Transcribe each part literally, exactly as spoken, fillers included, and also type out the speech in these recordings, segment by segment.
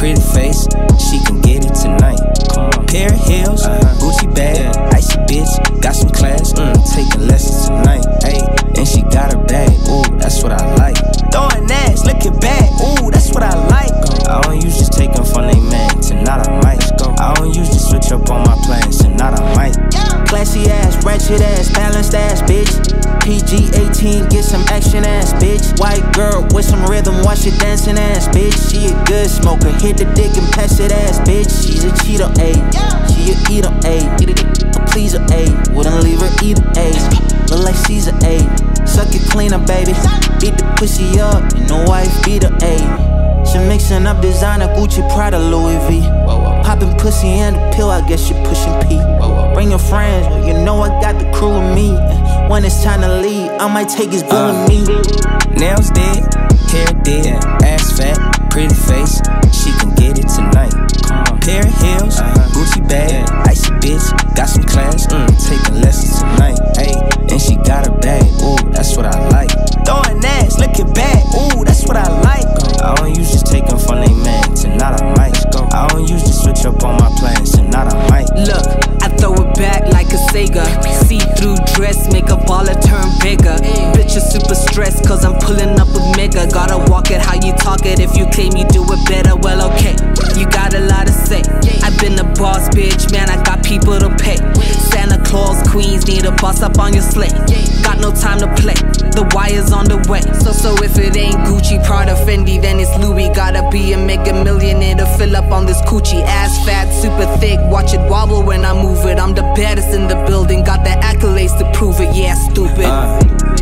pretty face, she can get it tonight. Pair of heels, Gucci bag, icy bitch, got some class, mm, taking lessons tonight. Ayy, and she got her bag, ooh, that's what I like. Throwing ass, looking back, ooh, that's what I like. I don't usually take them from they man, tonight I might. I don't usually switch up on my plans, tonight I might. Classy ass, ratchet ass, balanced ass, bitch. P G eighteen, get some action ass, bitch. White girl with some rhythm, watch it dancing ass, bitch. She a good smoker, hit the dick and pass it ass, bitch. She's a cheater, ayy. She a eater, ayy. A pleaser, ayy. Wouldn't leave her either, ayy. Look like Caesar, ayy. Suck it cleaner, baby. Beat the pussy up, you know wife beat her, ayy. She mixing up designer, Gucci, Prada, Louis V. Popping pussy and the pill, I guess she pushing P. Bring your friends, you know I got the crew with me. When it's time to leave, I might take his boo uh, with me. Nails dead, hair dead, ass fat, pretty face, she can get it tonight. Pair of heels, Gucci bag, icy bitch, got some class, mm, taking lessons tonight. Ayy, and she got her bag, ooh, that's what I like. Throwing ass, looking back, ooh, that's what I like. I don't usually take them from they man, tonight I might. I don't usually switch up on my plans, tonight I might. Look, I throw it back like a Sega. See-through dress, make a baller turn bigger. Bitch, you're super stressed, cause I'm pulling up with mega. Gotta walk it how you talk it, if you claim you do it better, well okay. You got a lot to say. I've been a boss, bitch, man, I got people to pay. Santa Claus, Queens, need a boss up on your sleigh. Got no time to play, the wire's on the way. So, so if it ain't Gucci, Prada, Fendi, then it's Louis. Gotta be a mega millionaire to fill up on this coochie. Ass fat, super thick, watch it wobble when I move it. I'm the baddest in the building, got the accolades to prove it, yeah, stupid. uh,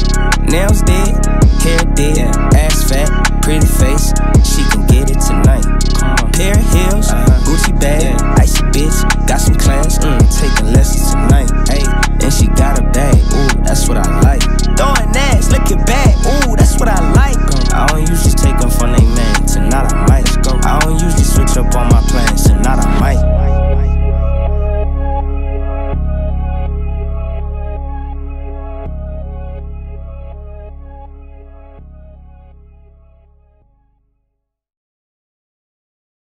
Nails dead, hair dead, ass fat, pretty face, she can get it tonight. Pair of heels, Gucci bag, icy bitch, got some class, mm, taking lessons tonight. Ayy, and she got her bag, ooh, that's what I like.